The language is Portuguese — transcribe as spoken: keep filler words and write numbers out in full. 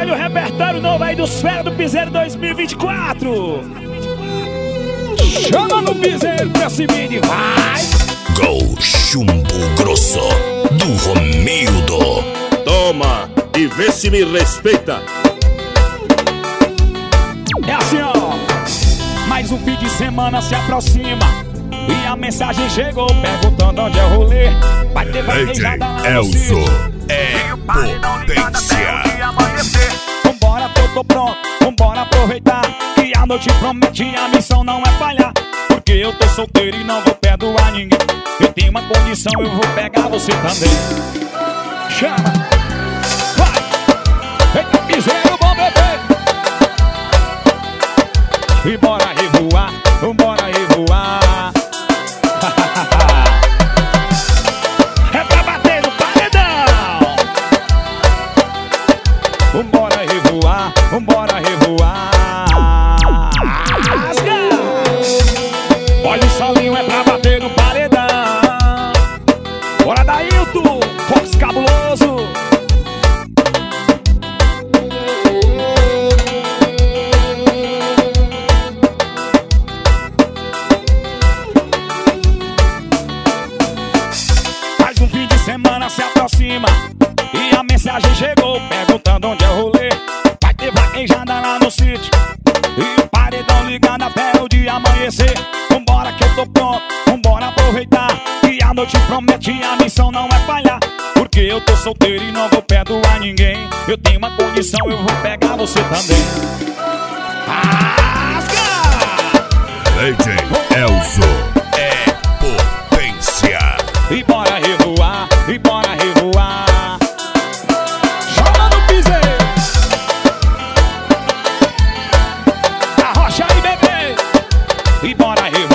Vai no repertório novo aí dos Fera do Piseiro dois mil e vinte e quatro. Chama no piseiro pra cima e vai. Gol Chumbo Grosso do Romildo. Toma e vê se me respeita. É assim, ó. Mais um fim de semana se aproxima e a mensagem chegou perguntando onde é o rolê. Vai ter vaquejada lá no Elzo sítio. é potência. Vambora que eu tô pronto, vambora aproveitar que a noite promete e a missão não é falhar. Porque eu tô solteiro e não vou perdoar ninguém. Eu tenho uma condição, eu vou pegar você também. Chama, vai, eita piseiro, bom bebê. E bora revoar, vambora revoar. É pra bater no paredão. Vambora revoar, vambora revoar. Rasga! Olha o solinho, é pra bater no paredão. Bora Dailton, Fox Cabuloso. Mais um fim de semana se aproxima e a mensagem chegou perguntando onde é o rolê. Vai ter vaquejada lá no sítio e o paredão ligado até o dia amanhecer. Vambora que eu tô pronto, vambora aproveitar que a noite promete e a missão não é falhar. Porque eu tô solteiro e não vou perdoar ninguém. Eu tenho uma condição, eu vou pegar você também. Rasga! D J Elzo é potência. E bora revoar, e bora revoar. Chama no piseiro. Arrocha aí, bebê. E bora revoar.